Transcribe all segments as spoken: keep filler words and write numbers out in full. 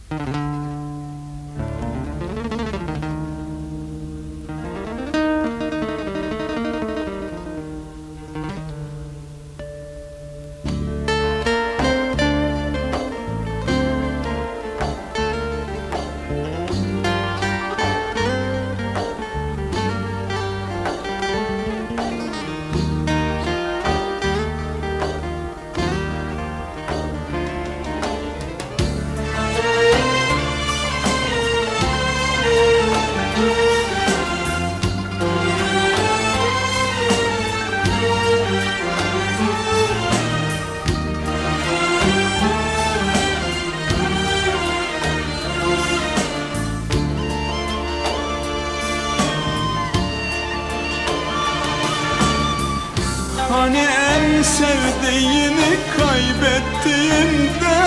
Hani en sevdiğini kaybettiğinde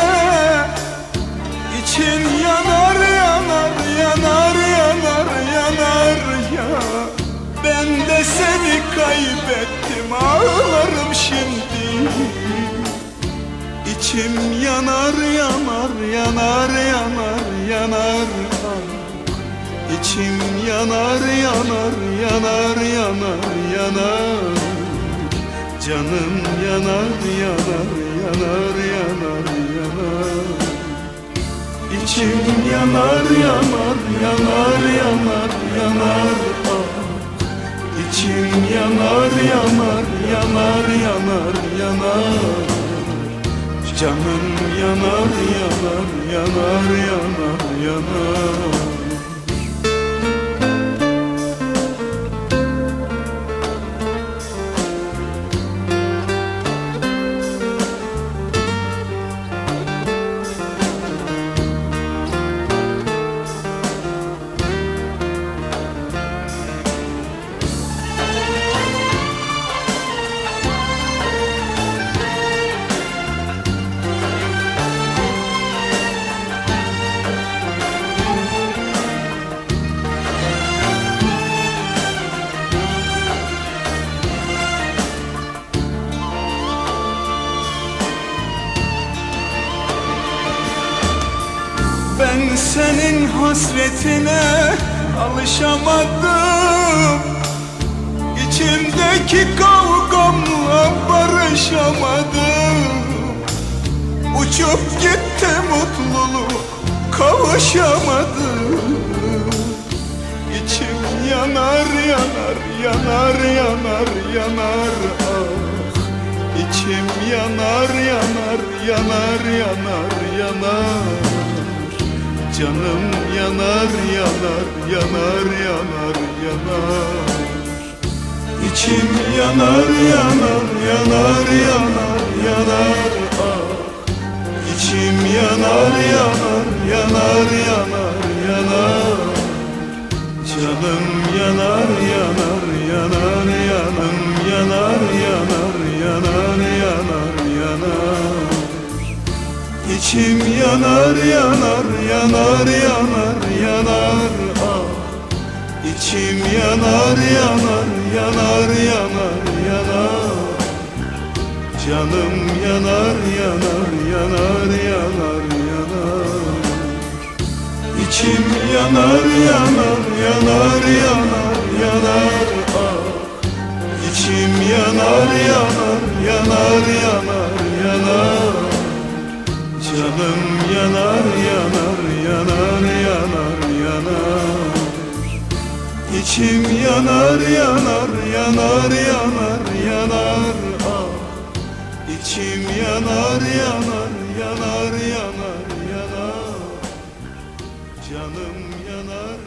için yanar yanar yanar yanar yanar ya. Ben de seni kaybettim, ağlarım şimdi. İçim yanar yanar yanar yanar yanar İçim yanar yanar yanar yanar yanar Canım yanar yanar yanar yanar yanar İçim yanar yanar yanar yanar yanar İçim yanar yanar yanar yanar yanar Canım yanar yanar yanar yanar yanar Ben senin hasretine alışamadım, İçimdeki kavgamla barışamadım. Uçup gitti mutluluk, kavuşamadım. İçim yanar yanar yanar yanar yanar ah. İçim yanar yanar yanar yanar yanar Canım yanar yanar yanar yanar yanar İçim yanar yanar yanar yanar yanar ah. İçim yanar yanar yanar yanar yanar Canım yanar yanar yanar yanım yanar yanar yanar yanar yanar İçim yanar yanar yanar yanar yanar ah. İçim yanar yanar yanar yanar yanar Canım yanar yanar yanar yanar yanar İçim yanar yanar yanar yanar yanar ah. İçim yanar yanar yanar yanar yanar Canım yanar yanar yanar yanar yanar İçim yanar yanar yanar yanar yanar ah. İçim yanar yanar yanar yanar yanar Canım yanar